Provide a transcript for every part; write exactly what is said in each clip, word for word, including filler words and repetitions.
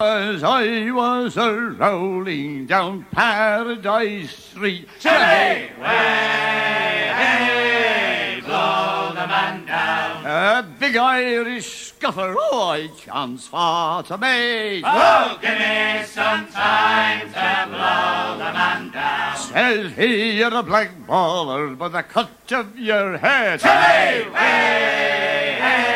As I was a rolling down Paradise Street, Chilly way, hey, blow the man down. A big Irish scuffer, oh, I chance for to make. Oh, give me some time to blow the man down. Says he, you're a black baller by the cut of your hair. Chilly way,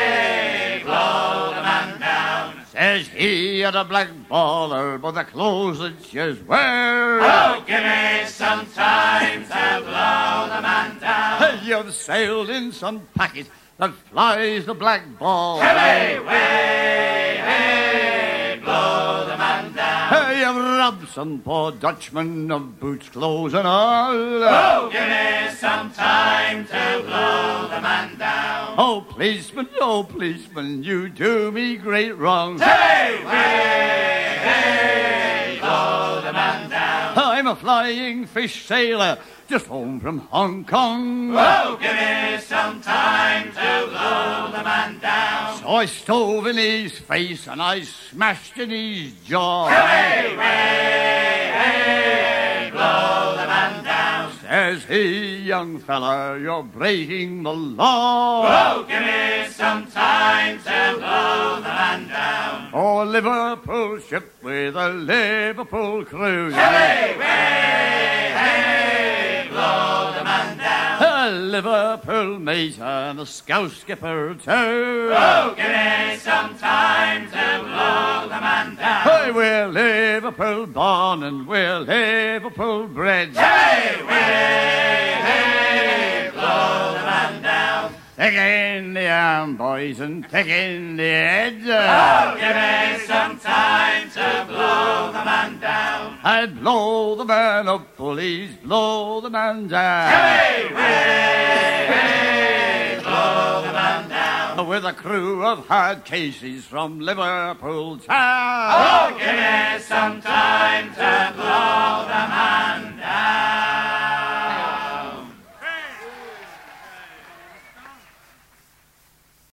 hey, blow the man down. Says he, you're a black baller by the clothes that you wear. Oh, give me some time to blow the man down. You've sailed in some packet that flies the black ball. Hey, way, hey, blow the man down. You've robbed some poor Dutchman of boots, clothes and all. Oh, give me some time to blow the man down. Oh, policeman, oh, policeman, you do me great wrong. Hey, way, hey, blow the man down. I'm a flying fish sailor, just home from Hong Kong. Oh, give me some time to blow the man down. So I stove in his face and I smashed in his jaw. Hey, way, hey, blow the man down. Says he, young fella, you're breaking the law. Oh, give me some time to blow the man down. Oh, a Liverpool ship with a Liverpool crew. Hey, way, hey, blow the man down. A Liverpool mate and a scout skipper too. Oh, give me some time to blow the man down. Hey, we're Liverpool born and we're Liverpool bred. Hey, way, hey, blow the man down. Take in the arm, boys, and take in the head. Oh, give me some time to blow the man down. I blow the man up, bullies, blow the man down. Hey, way, hey, blow the man down. With a crew of hard cases from Liverpool town. Oh, give me some time to blow the man